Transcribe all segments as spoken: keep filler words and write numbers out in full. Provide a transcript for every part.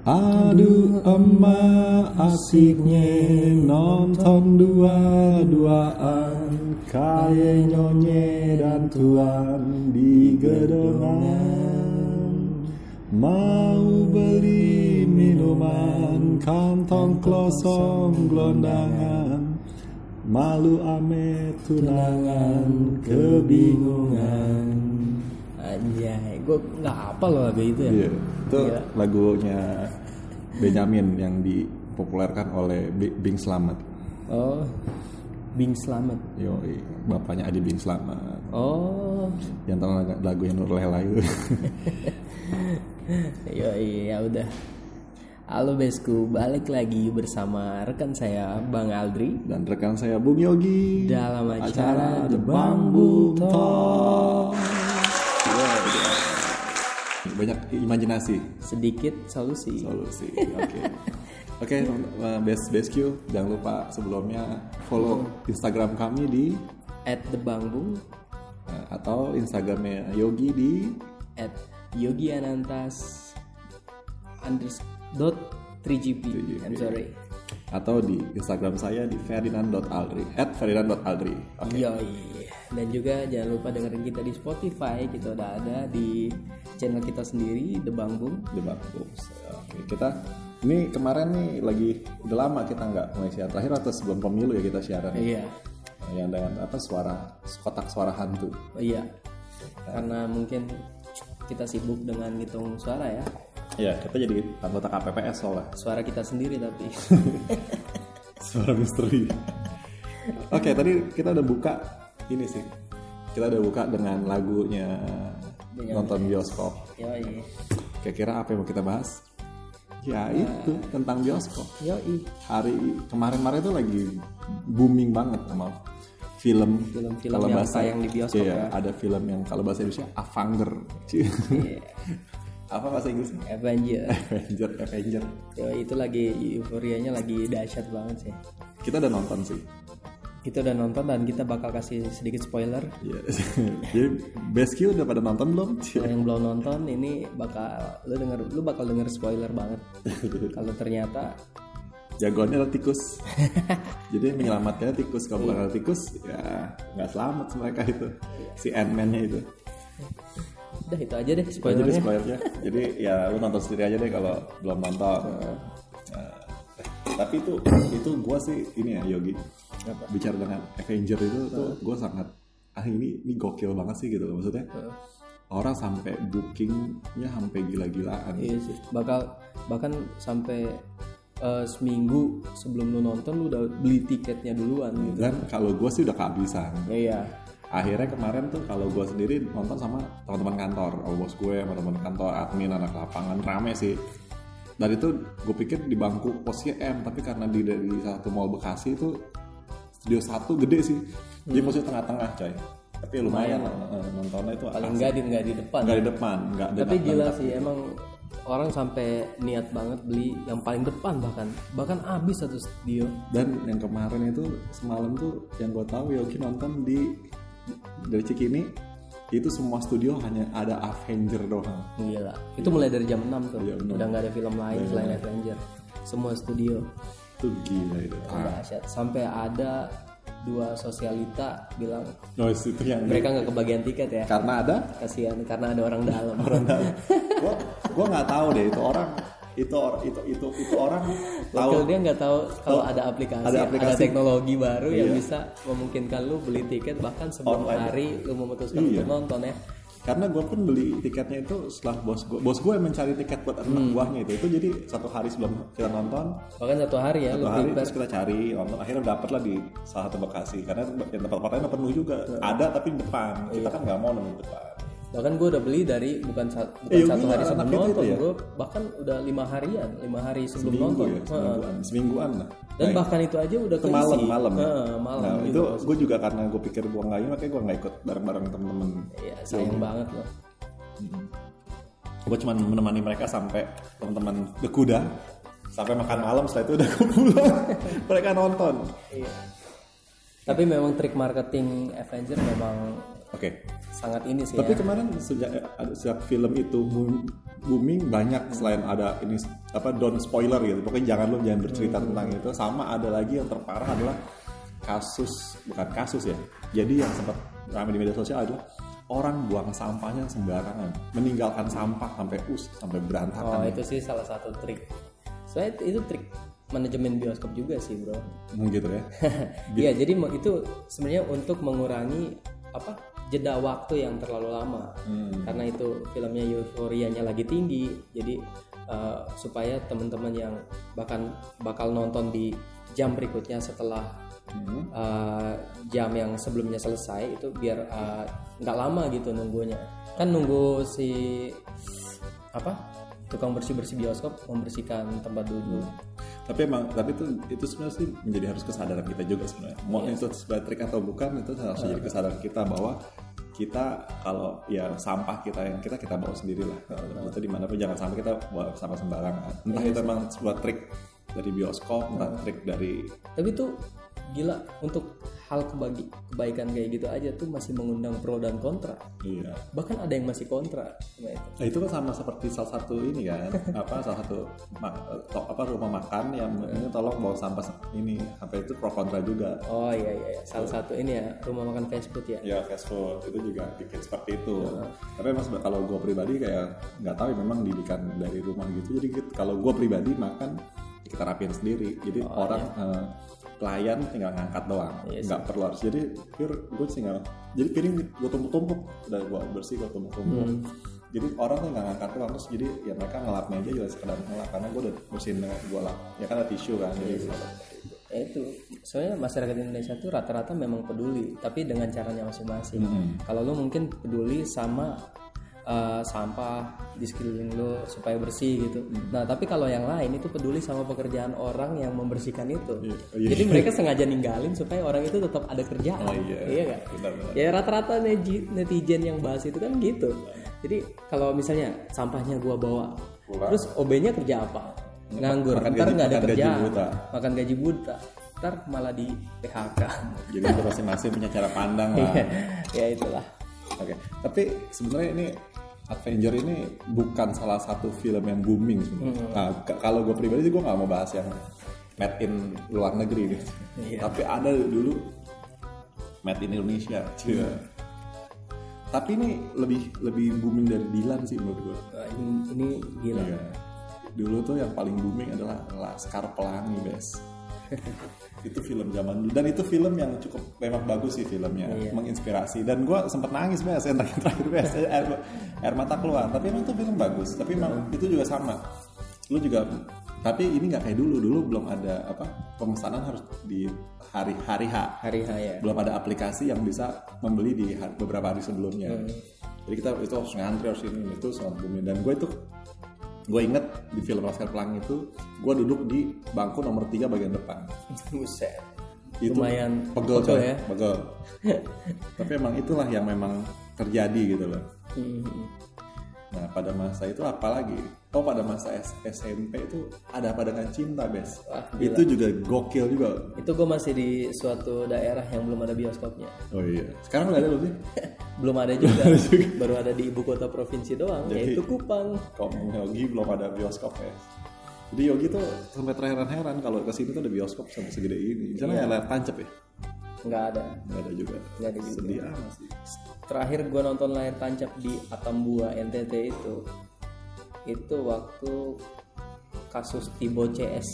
Aduh emak asiknya nonton dua-duaan, kayak nyonye dan tuan di gedongan. Mau beli minuman, kantong klosong gelondangan, malu ame tunangan, kebingungan. Anjay, gue nggak hafal loh lagu itu ya. Iya, itu Gila. Lagunya Benjamin yang dipopulerkan oleh Bing Slamet. Oh, Bing Slamet. Yo, bapaknya Adi Bing Slamet. Oh, yang tahu lagu yang Nurlela itu. Yo, iya udah. Halo Besku, balik lagi bersama rekan saya Bang Aldri dan rekan saya Bung Yogi dalam acara, acara The Bamboo Talk. Banyak imajinasi, sedikit solusi. Solusi. Oke. Oke, Best Best Q, jangan lupa sebelumnya follow Instagram kami di at the bangbung atau Instagramnya Yogi di at yogi anantas underscore dot three G P. I'm sorry. Atau di Instagram saya di ferdinand dot aldri at ferdinand dot aldri. Oke. Okay. Dan juga jangan lupa dengerin kita di Spotify. Kita udah ada di channel kita sendiri, The Bangbung. The Bangbung. Oke, kita ini kemarin nih lagi udah lama kita nggak mulai siaran, terakhir atau sebelum pemilu ya kita siaran. Iya. Yang dengan apa suara kotak suara hantu. Oh, iya. Karena mungkin kita sibuk dengan ngitung suara ya. Iya, kita jadi anggota K P P S soalnya. Suara kita sendiri tapi. Suara misteri. Oke, tadi kita udah buka ini sih. Kita udah buka dengan lagunya dengan nonton bioskop. Yoi. Kira-kira apa yang mau kita bahas? Ya uh, itu tentang bioskop. Yoi. Hari kemarin-kemarin itu lagi booming banget sama film. Film-film kalau yang bahasa, tayang di bioskop iya, ya. Ada film yang kalau bahasa Indonesia Avenger. Yeah. Apa bahasa Inggrisnya? Avenger. Avenger, Avenger. Ya, itu lagi euforianya lagi dahsyat banget sih. Kita udah nonton sih. Kita udah nonton dan kita bakal kasih sedikit spoiler. Iya. Jadi Best Q udah pada nonton belum? Kalau yang belum nonton ini bakal lu denger lu bakal denger spoiler banget. Kalau ternyata jagoannya adalah tikus. Jadi menyelamatkannya tikus. Kalau bukan ada tikus ya nggak selamat mereka itu. Si Ant-Man-nya itu. Udah itu aja deh spoilernya. Jadi spoilernya. Jadi ya lu nonton sendiri aja deh kalau belum nonton. Nah, tapi itu itu gue sih ini ya Yogi. Apa? Bicara dengan Avenger itu uh. tuh gue sangat ah ini ini gokil banget sih gitu maksudnya. Uh. Orang sampai bookingnya sampai gila-gilaan. Iya sih. Bakal bahkan sampai uh, seminggu sebelum lu nonton lu udah beli tiketnya duluan gitu. Dan kalau gue sih udah kehabisan. Iya. Akhirnya kemarin tuh kalau gue sendiri nonton sama teman-teman kantor, sama bos gue, sama teman kantor, admin, anak lapangan, rame sih. Dan itu gue pikir di bangku posnya M, tapi karena di dari satu mall Bekasi itu studio satu gede sih, hmm. Jadi posnya tengah-tengah coy. Tapi lumayan lah nontonnya itu. Paling nggak di nggak di depan. Nggak di depan, nggak. Tapi gila sih gitu. Emang orang sampai niat banget beli yang paling depan bahkan bahkan habis satu studio. Dan yang kemarin itu semalam tuh yang gue tahu Yogi nonton di dari Cikini itu semua studio hanya ada Avenger doang. Gila. Itu mulai dari jam enam tuh. Ya, udah nggak ada film lain ya, selain ya. Avenger. Semua studio. Itu gila itu. Ah. Sampai ada dua sosialita bilang oh, itu yang mereka nggak kebagian tiket ya. Karena ada? Kasihan karena ada orang dalam. Orang dalam. Gua gua nggak tahu deh itu orang itu itu itu itu orang tahu dia nggak tahu kalau ada aplikasi, ada aplikasi ada teknologi baru iya. Yang bisa memungkinkan lu beli tiket bahkan sebelum online. Hari lu memutuskan iya. Untuk nonton ya. Karena gue pun beli tiketnya itu setelah bos gue bos gue yang mencari tiket buat anak hmm. buahnya itu itu jadi satu hari sebelum kita nonton bahkan satu hari ya satu hari terus kita cari nonton akhirnya dapet lah di salah satu Bekasi karena yang tempat-tempat lain penuh juga hmm. ada tapi di depan kita iya. Kan nggak mau nonton di depan. Bahkan gue udah beli dari bukan, sa- bukan eh, satu hari sebelum nonton ya? Gue bahkan udah lima harian lima hari sebelum seminggu nonton ya, semingguan, semingguan lah dan nah, bahkan itu aja udah keisi malam malam ya? Nah, malam nah, itu gue juga karena gue pikir gue nggak ini makanya gue nggak ikut bareng-bareng temen-temen ya, sayang ya. Banget loh hmm. Gue cuma menemani mereka sampai teman-teman berkuda sampai makan malam setelah itu udah gue pulang mereka nonton iya. Tapi memang trik marketing Avenger memang Oke. sangat ini sih Tapi ya. kemarin sejak ada sejak film itu booming banyak selain ada ini apa don't spoiler gitu. Pokoknya jangan lu jangan bercerita tentang itu. Sama ada lagi yang terparah adalah kasus bukan kasus ya. Jadi yang sempat ramai di media sosial adalah orang buang sampahnya sembarangan, meninggalkan sampah sampai us sampai berantakan. Oh itu sih salah satu trik. Soalnya itu, itu trik manajemen bioskop juga sih bro. Hmm, gitu ya. Iya jadi mo- itu sebenarnya untuk mengurangi apa jeda waktu yang terlalu lama. Hmm. Karena itu filmnya euforianya lagi tinggi, jadi uh, supaya teman-teman yang bahkan bakal nonton di jam berikutnya setelah Hmm. uh, jam yang sebelumnya selesai itu biar uh, nggak lama gitu nunggunya. Kan nunggu si apa tukang bersih-bersih bioskop membersihkan tempat duduk. Tapi emang tapi itu itu sebenarnya sih menjadi harus kesadaran kita juga sebenarnya. Mau Yes. itu sebagai trik atau bukan itu harus jadi kesadaran kita bahwa kita kalau ya sampah kita yang kita kita bawa sendiri lah. Kalau itu dimanapun jangan sampai kita bawa sampah sembarangan. Entah itu emang sebuah trik dari bioskop, entah trik dari Tapi tuh gila untuk hal kebagi, kebaikan kayak gitu aja tuh masih mengundang pro dan kontra. iya. Bahkan ada yang masih kontra sama itu. Nah, itu kan sama seperti salah satu ini kan apa salah satu mak- to- apa rumah makan yang ini tolong bawa sampah ini sampai itu pro kontra juga. Oh iya iya iya. Salah satu ini ya rumah makan fast food ya. Ya fast food itu juga bikin seperti itu. Tapi emang sebe- kalau gue pribadi kayak nggak tahu ya, memang didikan dari rumah gitu. Jadi gitu, kalau gue pribadi makan kita rapiin sendiri. Jadi orang eh, pelayan tinggal ngangkat doang, Iya nggak perlu harus. Jadi pure gue tinggal. Jadi piring gue tumpuk-tumpuk, udah gue bersih gue tumpuk-tumpuk. Jadi orang tuh nggak ngangkat doang terus jadi ya mereka ngelap meja juga sekedar ngelap karena gue udah bersihin gue lap. Ya kan ada tisu kan. Jadi Ya itu soalnya masyarakat Indonesia tuh rata-rata memang peduli tapi dengan caranya masing-masing. Kalau lu mungkin peduli sama uh, sampah di sekeliling lu supaya bersih gitu. Nah tapi kalau yang lain itu peduli sama pekerjaan orang yang membersihkan itu. Iya, iya. Jadi mereka sengaja ninggalin supaya orang itu tetap ada kerjaan. Oh, iya. Iya nggak? Benar-benar. Ya rata-rata neti- netizen yang bahas itu kan gitu. Jadi kalau misalnya sampahnya gua bawa, Pulang. terus O B-nya kerja apa? Nganggur, Makan ntar gaji- nggak ada makan gaji kerjaan, buta. makan gaji buta, ntar malah di P H K. jadi itu masing-masing punya cara pandang lah. Ya itulah. Oke, tapi sebenarnya ini Avenger ini bukan salah satu film yang booming sebenarnya. Nah, k- kalau gue pribadi sih gue nggak mau bahas yang made in luar negeri gitu. Iya. Tapi ada dulu made in Indonesia. Cia. Tapi ini lebih lebih booming dari Dilan sih menurut gue. Wah, ini, ini gila. Iya. Dulu tuh yang paling booming adalah Laskar Pelangi, Bes. Itu film zaman dulu dan itu film yang cukup memang bagus sih filmnya, Iya. menginspirasi dan gue sempet nangis Bes yang terakhir terakhir Bes air, air mata keluar tapi emang itu film bagus tapi emang itu juga sama lu juga tapi ini nggak kayak dulu dulu belum ada apa pemesanan harus di hari hari H Hari H ya. belum ada aplikasi yang bisa membeli di hari- beberapa hari sebelumnya jadi kita itu harus ngantri harus ini itu sangat booming dan gue itu gue inget di film Laskar Pelangi itu gue duduk di bangku nomor tiga bagian depan. Buset. Itu Lumayan pegel pegel coy, ya. pegel. Tapi emang itulah yang memang terjadi gitu loh. Hmm. Nah pada masa itu apalagi oh pada masa S- SMP itu ada apa dengan cinta Bes. Wah, gila. Itu juga gokil juga. Itu gue masih di suatu daerah yang belum ada bioskopnya. Oh iya sekarang udah ada belum sih? Belum ada juga. Baru ada di ibu kota provinsi doang, Jadi- yaitu Kupang. Kaum Yogi belum ada bioskop ya. Jadi Yogi tuh sampai terheran-heran kalau kesini tuh ada bioskop sampai segede ini. Di sana Iya. ya layar tancap ya? Nggak ada. Nggak ada juga. Nggak ada juga. Sedih amat sih. Terakhir gue nonton layar tancap di Atambua N T T itu, itu waktu kasus Tibo C S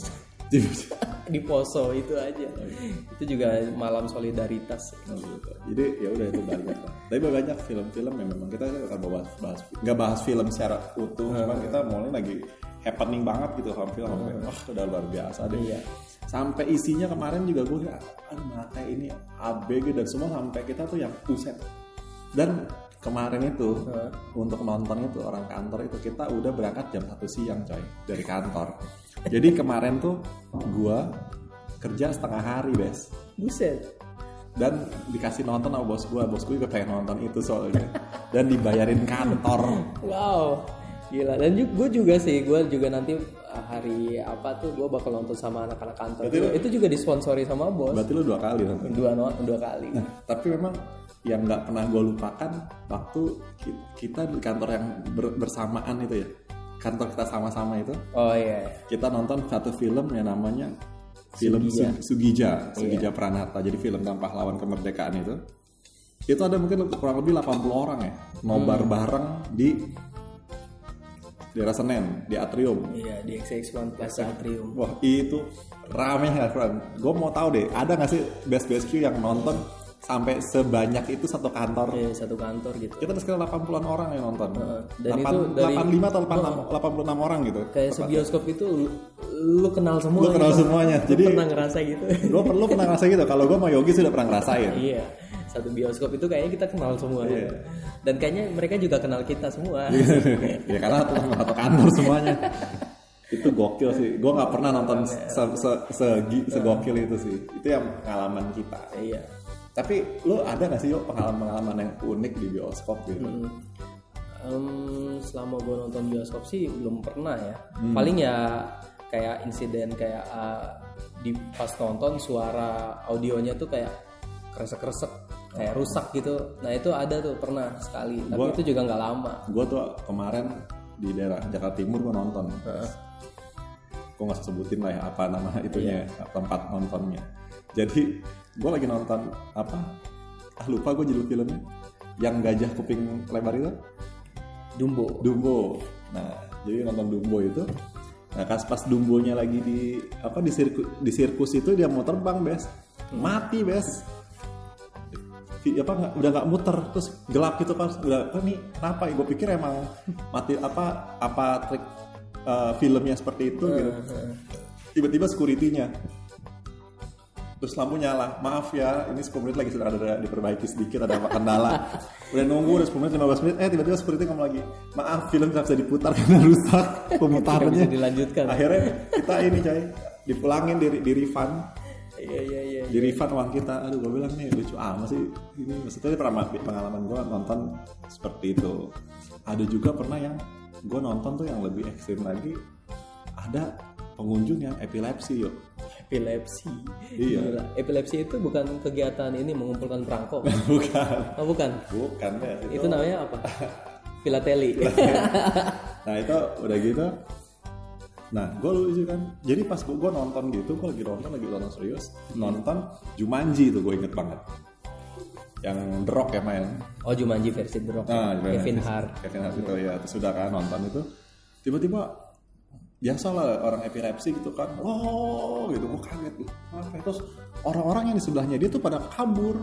di Poso itu aja. Itu juga malam solidaritas. Oh, gitu. Jadi ya udah itu banyak lah. Tapi banyak film-film yang memang kita akan bahas, bahas nggak bahas film secara utuh, cuma kita mulai lagi happening banget gitu film sampai wah udah luar biasa deh. Iya. Sampai isinya kemarin juga gue kira aduh mata ini A B G dan semua sampai kita tuh yang buset. Dan kemarin itu Hah? untuk nonton itu orang kantor itu kita udah berangkat jam satu siang coy dari kantor. Jadi kemarin tuh gue kerja setengah hari Bes. Buset. Dan dikasih nonton sama bos gue, bos gue juga pengen nonton itu soalnya dan dibayarin kantor. Wow, gila. Dan ju- gue juga sih, gue juga nanti hari apa tuh gue bakal nonton sama anak-anak kantor. Berarti Itu, lu- itu juga disponsori sama bos. Berarti lu dua kali nonton. Dua no- dua kali. Nah, tapi memang yang nggak pernah gue lupakan waktu kita di kantor yang ber- bersamaan itu ya, kantor kita sama-sama itu. Oh iya. Kita nonton satu film yang namanya film Sugija. Sugija, Sugija Iya. Pranata. Jadi film tentang pahlawan kemerdekaan itu. Itu ada mungkin kurang lebih delapan puluh orang ya, nobar Hmm. bareng di daerah Senen, di Atrium. Iya, di X X one Plaza Atrium. Wah itu rame ya friend. Gue mau tahu deh, ada nggak sih best best Q yang nonton sampai sebanyak itu satu kantor? Iya, satu kantor gitu. Kita ada sekitar delapan puluhan orang yang nonton. dan delapan, itu dari- delapan puluh lima atau delapan puluh enam, delapan puluh enam orang gitu. Kayak sebioskop itu lu, lu kenal semua. Lu kenal gitu. semuanya. Lu Jadi pernah ngerasa gitu. gue perlu pernah ngerasa gitu. Kalau gue sama Yogi sudah pernah ngerasain. Iya. Satu bioskop itu kayaknya kita kenal semua. Iya. gitu. Dan kayaknya mereka juga kenal kita semua. Ya karena satu, satu kantor semuanya. Itu gokil sih. Gue nggak pernah nonton se, se, se, segokil itu sih. Itu yang pengalaman kita. Iya. Tapi lu ada gak sih yuk pengalaman-pengalaman yang unik di bioskop gitu? Hmm. Um, selama gue nonton bioskop sih belum pernah ya. Hmm. Paling ya kayak insiden kayak uh, di pas nonton suara audionya tuh kayak kresek-kresek, kayak rusak gitu. Nah itu ada tuh pernah sekali. Tapi Gua- itu juga nggak lama. Gue tuh kemarin di daerah Jakarta Timur gue nonton. Heeh. Gue nggak usah sebutin lah ya apa nama itunya, tempat nontonnya. Jadi gue lagi nonton apa? Ah lupa gue judul filmnya. Yang gajah kuping lebar itu. Dumbo. Dumbo. Nah, jadi nonton Dumbo itu. Nah, pas pas Dumbonya lagi di apa di sirkus di sirkus itu dia mau terbang, Bes. Mati, Bes. Di- apa nggak udah nggak muter terus gelap gitu kan. Udah kan nih kenapa? Gue pikir emang mati apa apa trik eh, filmnya seperti itu gitu. Tiba-tiba security-nya terus lampu nyala, maaf ya ini sepuluh menit lagi sudah ada diperbaiki sedikit, ada kendala. Udah nunggu udah sepuluh menit lima belas menit, eh tiba-tiba security ngomong lagi, maaf film nggak bisa diputar karena rusak pemutarannya. Nggak bisa dilanjutkan. Akhirnya kita ini coy dipulangin di, di refund, Iya iya iya. di refund uang kita. Aduh gue bilang nih lucu amat sih ini. Maksudnya pernah pengalaman gue nonton seperti itu. Ada juga pernah yang gue nonton tuh yang lebih ekstrim lagi, ada pengunjung yang epilepsi yuk. Epilepsi. Iya. Gila. Epilepsi itu bukan kegiatan ini mengumpulkan perangko. Bukan. Oh bukan. Bukan deh. Itu namanya apa? Filateli. Nah itu udah gitu. Nah gue lucu kan. Jadi pas gue nonton gitu, gue lagi nonton lagi nonton serius, nonton Jumanji itu gue inget banget. Yang The Rock ya main. Oh Jumanji versi The Rock. Nah, Kevin Jumanji. Hart. Kevin Hart itu ya. Terus udah kan nonton itu, tiba-tiba biasa lah orang epilepsi gitu kan, oh gitu, gue kaget tuh, apa? Terus orang-orang yang di sebelahnya dia tuh pada kabur.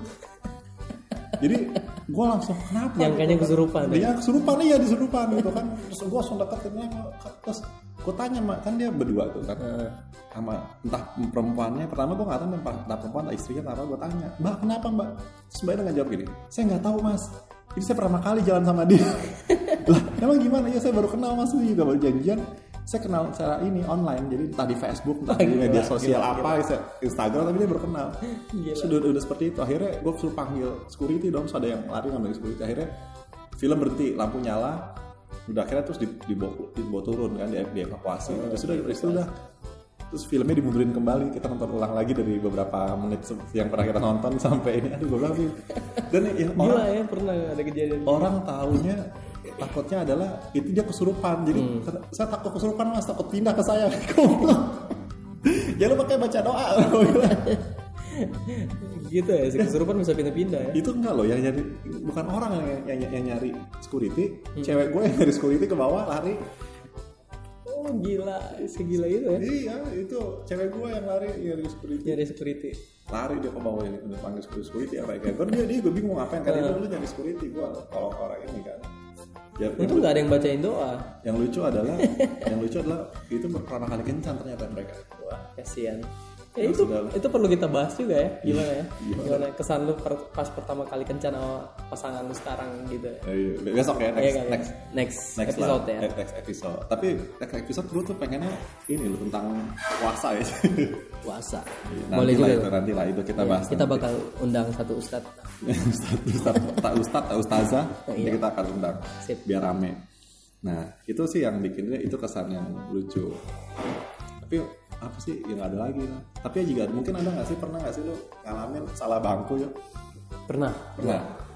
Jadi gue langsung kenapa? Nyangkanya gitu, kesurupan, kan? Dia ya? kesurupan iya disurupan gitu kan. Terus gue langsung deketin dia, terus gue tanya mak kan dia berdua tuh kan, Heeh. sama entah perempuannya. Pertama gue nggak tahu entah entah perempuan entah istrinya apa. Gue tanya, mbak kenapa mbak? Terus mbak nggak jawab gini, saya nggak tahu mas. Ini saya pertama kali jalan sama dia. Lah emang gimana? Ya saya baru kenal mas, ini juga baru janjian. Saya kenal secara ini online, jadi entah di Facebook, entah di Gila, media sosial gila, apa, Instagram, tapi dia baru kenal. Gila. Sudah udah seperti itu. Akhirnya gue suruh panggil security dong, terus ada yang lari ngambil security. Akhirnya film berhenti, lampu nyala, udah akhirnya terus dibawa, dibawa turun kan, di dievakuasi. Terus sudah dari situ udah. Terus filmnya dimundurin kembali, kita nonton ulang lagi dari beberapa menit yang pernah kita nonton sampai ini. Aduh gue bilang sih. Dan ya, Gila orang, ya pernah ada kejadian. orang tahunya takutnya adalah itu dia kesurupan. Jadi Hmm. saya takut kesurupan mas, takut pindah ke saya. Jangan lupa pakai baca doa. Gitu ya, si kesurupan bisa pindah-pindah ya. Itu enggak loh, yang nyari bukan orang yang, yang, yang nyari security, Hmm. cewek gue yang nyari security ke bawah lari. Oh gila, segila itu ya. Iya, itu cewek gue yang lari nyari security. Nyari security. Lari dia ke bawah ini udah panggil security security yang kayak kan dia dia gue bingung ngapain kan dia dulu nyari security gue tolong orang ini kan. Ya, Untung nggak ada yang bacain doa. yang lucu adalah yang lucu adalah itu pertama kali kencan ternyata mereka. Wah, kasihan. Ya, Ya, itu sudah lah. itu perlu kita bahas juga ya. Gimana ya? Gimana? Gimana kesan lu per- pas pertama kali kencan sama pasangan lu sekarang gitu ya. Eh, iya. Besok ya next Iya kan, ya? next next, next episode lah, ya. eh, next episode. Tapi next episode gue tuh pengennya ini loh tentang puasa ya. Puasa. Nanti Boleh lah juga. itu, nanti lah itu kita Ya, bahas. kita nanti. bakal undang satu ustadz. Ustaz, Ustaz, tak Ustaz, tak Ustazah, nanti Iya. kita akan undang Sip. biar rame. Nah itu sih yang bikinnya itu kesan yang lucu. Tapi apa sih yang ada lagi lah. Tapi ya juga mungkin ada nggak sih pernah nggak sih lo ngalamin salah bangku ya? Pernah. Pernah.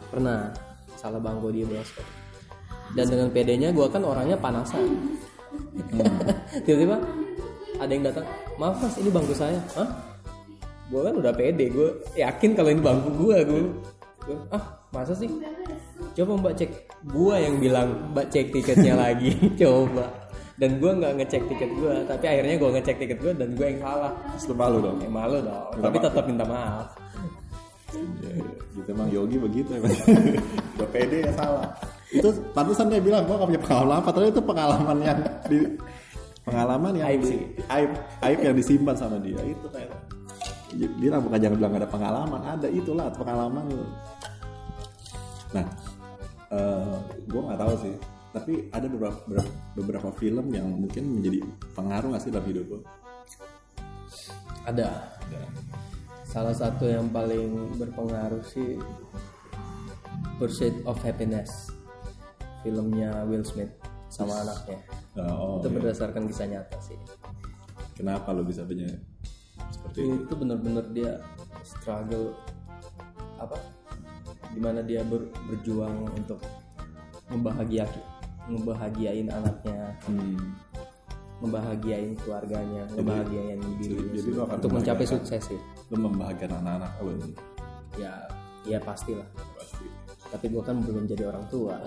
Pernah salah bangku di bioskop. Dan dengan pedenya gue kan orangnya panasan. Hmm. Tiba-tiba ada yang datang, maaf mas ini bangku saya. Hah? Gue kan udah pede, gue yakin kalau ini bangku gue. Gue ah masa sih? Coba mbak cek. Gue yang bilang mbak cek tiketnya lagi. Coba. Dan gue nggak ngecek tiket gue, tapi akhirnya gue ngecek tiket gue dan gue yang salah. Terus malu dong. Ya, malu dong. Minta tapi tetap minta maaf. Ya, gitu emang Yogi begitu emang. Udah pede ya salah. Itu pantesan dia bilang gue gak punya pengalaman apa, ternyata itu pengalaman yang di pengalaman yang aib di, aib aib yang disimpan sama dia itu kayak dia lah bukan jangan bilang gak ada pengalaman, ada itulah pengalaman lu. Nah, uh, gue nggak tahu sih, tapi ada beberapa, beberapa beberapa film yang mungkin menjadi pengaruh nggak sih dalam hidup lo? Ada. ada. Salah satu yang paling berpengaruh sih Pursuit of Happiness, filmnya Will Smith sama anaknya. Oh, itu iya. Berdasarkan kisah nyata sih. Kenapa lo bisa punya seperti itu? Itu benar-benar dia struggle apa? Dimana dia ber, berjuang untuk membahagiakan, membahagiain anaknya, hmm. membahagiain keluarganya, jadi, membahagiain dirinya untuk mencapai sukses sih. Lo membahagiakan anak-anak lo? Ya, ya pastilah. Pasti. Tapi gue kan belum jadi orang tua.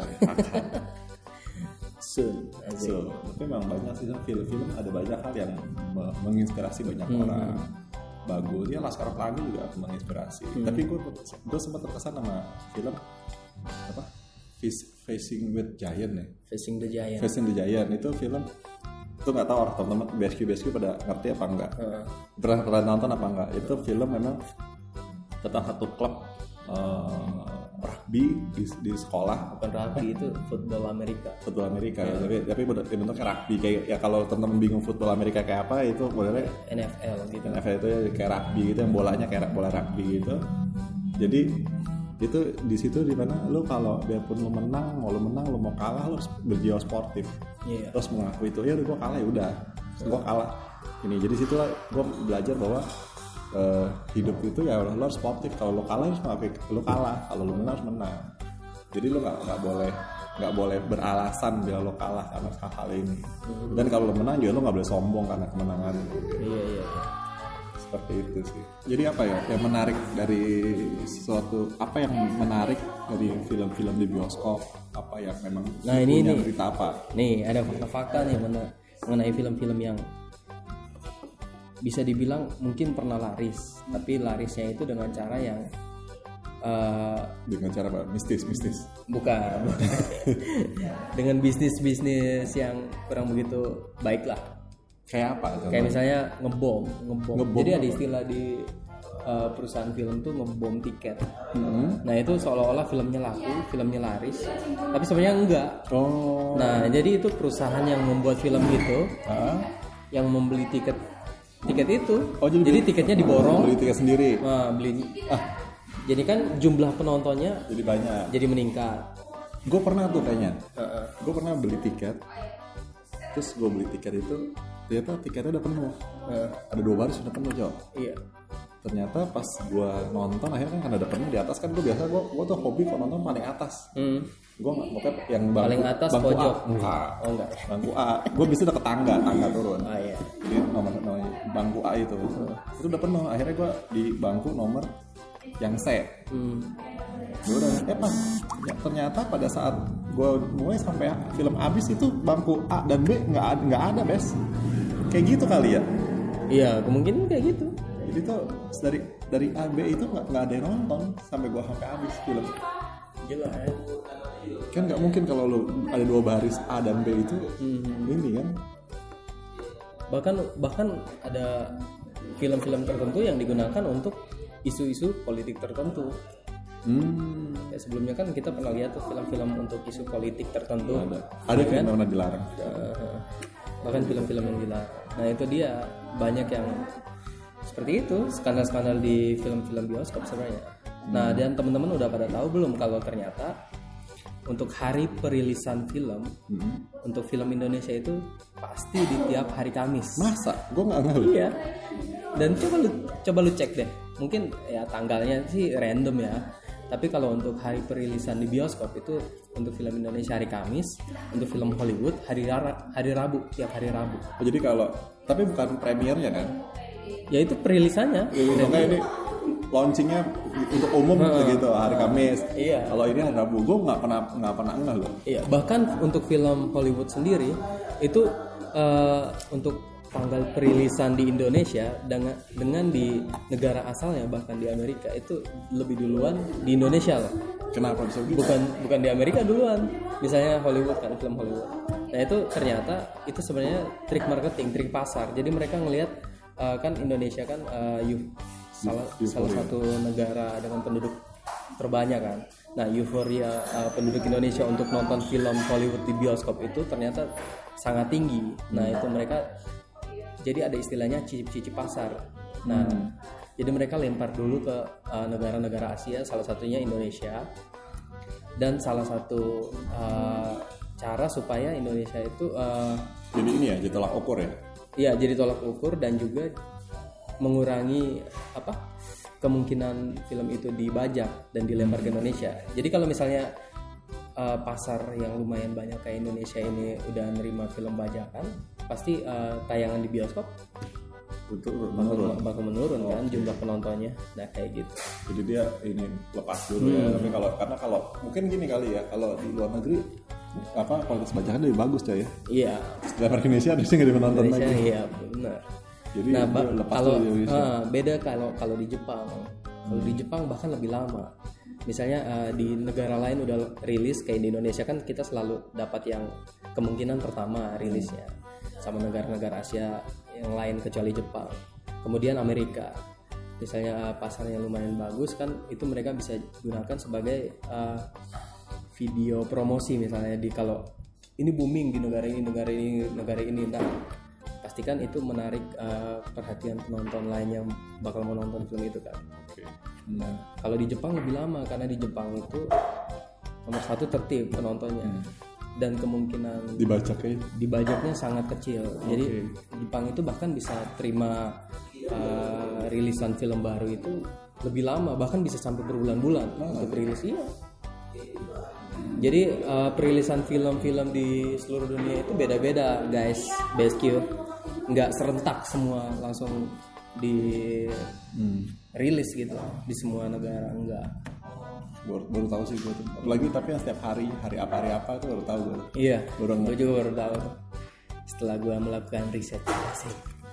Soon, so, tapi memang banyak sih film-film ada banyak hal yang menginspirasi banyak hmm. orang. Bagus, ya Laskar Pelangi juga menginspirasi. Hmm. Tapi gue gue sempat terkesan sama film apa? Facing with Giant ya. Facing the Giant. Facing the Giant itu film itu nggak tahu orang teman-teman B S Q B S Q pada ngerti apa enggak? Uh. Pernah pernah nonton apa enggak? Itu film memang tentang satu klub uh, rugby di, di sekolah. Bukan rugby, itu football Amerika. Football Amerika ya, tapi tapi bentuknya rugby kayak ya kalau teman-teman bingung football Amerika kayak apa itu modelnya N F L gitu. N F L itu ya kayak rugby gitu, yang bolanya kayak bola rugby gitu. Jadi itu di situ dimana lo kalau biarpun lo menang, mau lo menang, lo mau kalah, lo harus berjiwa sportif. Yeah. Terus mengakui itu ya udah gue kalah ya udah, gue kalah. Ini jadi situ gue belajar bahwa Uh, hidup itu ya lo harus sportif. Kalau lo kalah harus mengakui lo kalah, kalau lo menang harus menang. Jadi lo nggak nggak boleh nggak boleh beralasan bila lo kalah karena hal ini. Dan kalau lo menang juga lo nggak boleh sombong karena kemenangan. Iya iya. iya. Seperti itu sih. Jadi apa ya yang menarik dari sesuatu, apa yang menarik dari film-film di bioskop, apa yang memang nah, ini punya nih, berita apa? Nih ada fakta-fakta nih mengenai film-film yang bisa dibilang mungkin pernah laris, tapi larisnya itu dengan cara yang uh, dengan cara apa? Mistis, mistis. Bukan. Dengan bisnis-bisnis yang kurang begitu baik lah. Kayak apa? Contohnya? Kayak misalnya ngebom, ngebom. ngebom Jadi apa? ada istilah di uh, perusahaan film tuh ngebom tiket. Mm-hmm. Nah itu seolah-olah filmnya laku, filmnya laris, tapi sebenarnya enggak. Oh. Nah jadi itu perusahaan yang membuat film itu, huh? yang membeli tiket. Tiket itu, oh, jadi, jadi tiketnya diborong, beli tiket sendiri. Nah, beli, ah, jadi kan jumlah penontonnya jadi banyak, jadi meningkat. Gue pernah tuh kayaknya, uh-uh. gue pernah beli tiket, terus gue beli tiket itu, ternyata tiketnya udah penuh, uh. ada dua baris udah penuh Jok. Iya. Ternyata pas gue nonton akhirnya kan ada penuh di atas kan, gue biasa gue gue tuh hobi kalau nonton paling atas. Hmm. Gue nggak mau yang bangku, paling atas bangku pojok. A. Enggak. Oh enggak. Bangku A. Gue bisa deket tangga, tangga turun. Ah iya. Jadi nomor namanya bangku A itu. Hmm. Itu udah penuh. Akhirnya gue di bangku nomor yang C. Hmm. Gue udah, eh pas ya, ternyata pada saat gue mulai sampai film habis itu bangku A dan B nggak ada, nggak ada bes. Kayak gitu kali ya? Iya, kemungkinan kayak gitu. Jadi tuh dari dari A B itu nggak nggak ada yang nonton sampai gue sampai habis film. Gila ya. Kan nggak mungkin kalau lo ada dua baris A dan B itu hmm. ini kan. Bahkan bahkan ada film-film tertentu yang digunakan untuk isu-isu politik tertentu. Hmm. Ya, sebelumnya kan kita pernah lihat tuh film-film untuk isu politik tertentu. Ada, ada kan? Film yang dilarang. Uh, bahkan film-film yang dilarang. Nah itu dia banyak yang seperti itu, skandal-skandal di film-film bioskop sebenarnya. Hmm. Nah dan teman-teman udah pada tahu belum kalau ternyata untuk hari perilisan film, hmm. untuk film Indonesia itu pasti di tiap hari Kamis. Masa? Gue nggak ngerti. Iya. Dan coba lu coba lu cek deh. Mungkin ya tanggalnya sih random ya. Tapi kalau untuk hari perilisan di bioskop itu untuk film Indonesia hari Kamis, untuk film Hollywood hari Ra- hari Rabu, tiap hari Rabu. Oh, jadi kalau tapi bukan premiernya kan? Ya itu perilisannya. Makanya ini launchingnya untuk umum gitu hari Kamis. Iya. Kalau ini hari Rabu, gue nggak pernah nggak pernah ngeh loh. Iya. Bahkan untuk film Hollywood sendiri itu uh, untuk tanggal perilisan di Indonesia dengan dengan di negara asalnya bahkan di Amerika itu lebih duluan di Indonesia loh. Kenapa bisa begitu? Bukan bukan di Amerika duluan. Misalnya Hollywood kan film Hollywood. Nah itu ternyata itu sebenarnya trik marketing, trik pasar. Jadi mereka ngelihat uh, kan Indonesia kan uh, you, salah salah satu negara dengan penduduk terbanyak kan. Nah euforia uh, penduduk Indonesia untuk nonton film Hollywood di bioskop itu ternyata sangat tinggi. Nah itu mereka jadi ada istilahnya cicip-cicip pasar. Nah, hmm. jadi mereka lempar dulu ke uh, negara-negara Asia, salah satunya Indonesia. Dan salah satu uh, cara supaya Indonesia itu uh, jadi ini ya, jadi tolak ukur ya. Iya, jadi tolak ukur dan juga mengurangi apa? Kemungkinan film itu dibajak dan dilempar ke Indonesia. Jadi kalau misalnya uh, pasar yang lumayan banyak kayak Indonesia ini udah nerima film bajakan, pasti uh, tayangan di bioskop Betul, bakal, bakal menurun kan jumlah penontonnya. Nah kayak gitu. Jadi dia ini lepas dulu hmm. ya. Tapi kalau karena kalau mungkin gini kali ya, kalau di luar negeri apa kualitas bajakan lebih bagus coy ya. Iya. Setelah Indonesia harusnya nggak dipenonton lagi. Iya benar. Jadi nah, ba- lepas kalau dulu uh, beda kalau kalau di Jepang. Kalau di Jepang bahkan lebih lama. Misalnya uh, di negara lain udah rilis kayak di Indonesia kan kita selalu dapat yang kemungkinan pertama rilisnya sama negara-negara Asia yang lain kecuali Jepang. Kemudian Amerika, misalnya uh, pasarnya lumayan bagus kan, itu mereka bisa gunakan sebagai uh, video promosi misalnya di kalau ini booming di negara ini, negara ini, negara ini. Nah, pastikan itu menarik uh, perhatian penonton lain yang bakal menonton film itu kan. Oke. Nah, kalau di Jepang lebih lama karena di Jepang itu nomor satu tertib penontonnya. Hmm. Dan kemungkinan dibajaknya dibajaknya sangat kecil. Okay. Jadi Jepang itu bahkan bisa terima uh, rilisan film baru itu lebih lama, bahkan bisa sampai berbulan-bulan oh. untuk rilis. Iya. Jadi uh, perilisan film-film di seluruh dunia itu beda-beda, guys. B S Q nggak serentak semua langsung di hmm. rilis gitu di semua negara, enggak. Baru, baru tahu sih gue tuh. Apalagi tapi yang setiap hari hari apa hari apa itu baru tahu gue. Iya. Baru gue juga baru tahu setelah gue melakukan riset sih.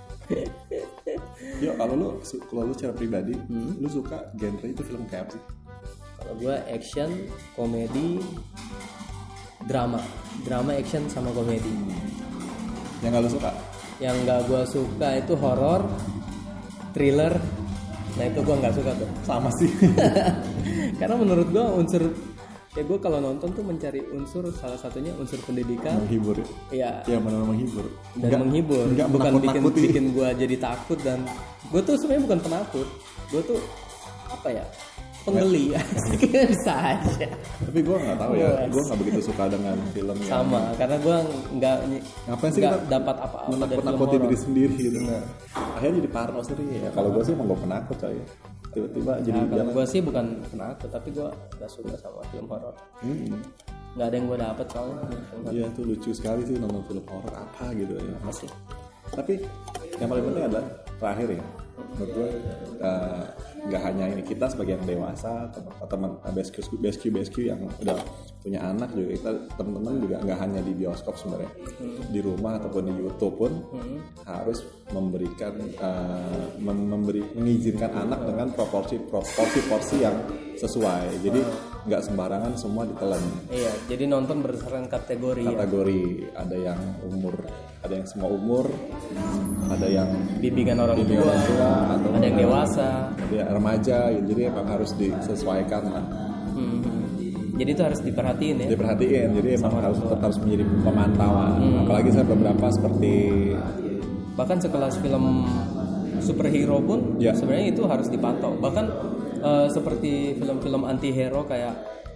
Yo kalau lu kalau lu secara pribadi, hmm? lu suka genre itu film kayak apa sih? Kalau gue action, komedi, drama, drama action sama komedi. Yang gak lu suka? Yang gak gue suka itu horor, thriller. Nah itu gue nggak suka tuh. Sama sih. Karena menurut gue unsur ya gue kalau nonton tuh mencari unsur salah satunya unsur pendidikan. Menghibur ya. Iya. Ya benar-benar menghibur. Dan enggak, menghibur. Enggak bukan bikin bikin gue jadi takut dan gue tuh sebenarnya bukan penakut. Gue tuh apa ya? Penggeli. Bisa aja. Tapi gue nggak tahu ya. Gue nggak begitu suka dengan film yang sama. Karena gue nggak ngapain sih kita dapat apa-apa dari film nakuti horor. diri sendiri gitu. Nah. Akhirnya jadi parno sendiri ya. Kalau gue sih emang gue penakut coy. Tiba-tiba nah, jadi kalau gue sih bukan penakut tapi gue nggak suka sama film horor. Hmm. Nggak ada yang gue dapet soalnya. Iya tuh lucu sekali sih nonton film horor apa gitu ya. Masih. Tapi yang paling penting adalah terakhir ya. Menurut gue nggak uh, hanya ini kita sebagai yang dewasa teman-teman B S Q B S Q B S Q yang udah punya anak juga kita teman-teman juga nggak hanya di bioskop sebenarnya hmm. di rumah ataupun di YouTube pun hmm. harus memberikan uh, memberi mengizinkan anak dengan proporsi proporsi porsi yang sesuai jadi nggak hmm. sembarangan semua ditelan. Iya jadi nonton berdasarkan kategori kategori ya? Ada yang umur ada yang semua umur hmm. ada yang bimbingan orang bimbingan tua, tua atau ada yang dewasa ada yang remaja gitu. Jadi emang harus disesuaikan lah. Hmm. Jadi itu harus diperhatiin ya. Diperhatiin. Jadi emang sama harus tetap harus menjadi pemantauan. Hmm. Apalagi saya beberapa seperti bahkan sekelas film superhero pun ya. Sebenarnya itu harus dipantau. Bahkan uh, seperti film-film anti hero kayak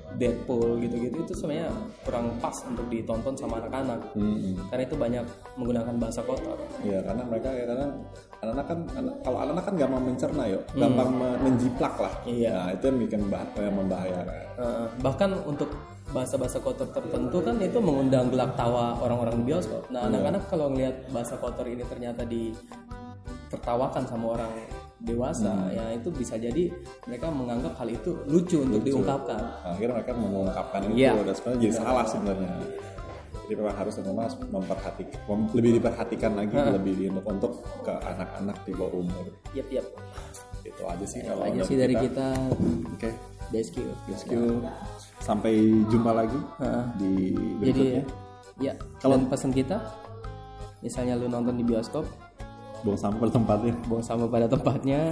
Deadpool gitu-gitu itu sebenarnya kurang pas untuk ditonton sama anak-anak. Hmm. Karena itu banyak menggunakan bahasa kotor. Iya, karena mereka ya karena anak-anak kan anak, kalau anak-anak kan gampang mencerna yuk, hmm. gampang menjiplak lah. Iya. Nah, itu yang bikin bah- yang membahayakan. Uh, bahkan untuk bahasa-bahasa kotor tertentu kan itu mengundang gelak tawa orang-orang di bioskop. Nah, anak-anak yeah. kalau ngelihat bahasa kotor ini ternyata ditertawakan sama orang dewasa, hmm. ya itu bisa jadi mereka menganggap hal itu lucu, lucu. untuk diungkapkan. Nah, akhirnya mereka mengungkapkan itu yeah. dan sebenarnya jadi salah sebenarnya. Jadi memang harus memang memperhatikan, mem- lebih diperhatikan lagi, huh. lebih untuk untuk ke anak-anak di bawah umur. Yap, yap. Itu aja sih ya, kalau aja sih dari kita. Oke. Okay. B S Q. B S Q. Sampai jumpa lagi uh, di berikutnya. Jadi, ya. Kalau pesan kita, misalnya lu nonton di bioskop, buang sampah pada tempatnya, buang sampah pada tempatnya,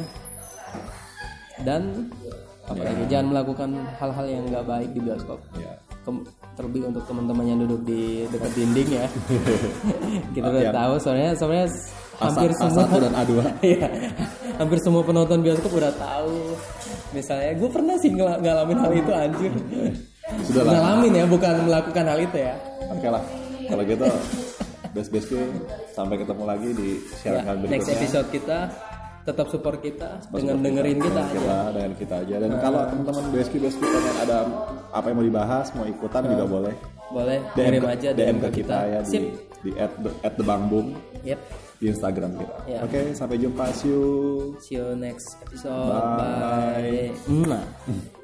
dan apalagi yeah. jangan melakukan hal-hal yang nggak baik di bioskop. Yeah. Kem- terlebih untuk teman-teman yang duduk di dekat dinding ya. Kita udah yeah. tahu soalnya soalnya hampir A semua A satu dan A dua. Iya. Hampir semua penonton bioskop udah tahu. Misalnya gue pernah sih ng- ngalamin hal itu anjir. Sudah ngalamin ya, bukan melakukan hal itu ya. Oke lah. Kalau gitu best-best sampai ketemu lagi di siaran ya, berikutnya. Next episode kita tetap support kita support dengan support dengerin kita, kita, kita aja. dengan kita aja. Dan uh, kalau teman-teman B S Q B S Q pengen ada apa yang mau dibahas, mau ikutan uh, juga boleh. Boleh. D M kirim ke, aja D M ke kita, kita ya di di at the, at the bangbung. Yep. Di Instagram kita. Yeah. Oke, okay, sampai jumpa. See you. See you next episode. Bye. Bye. Bye.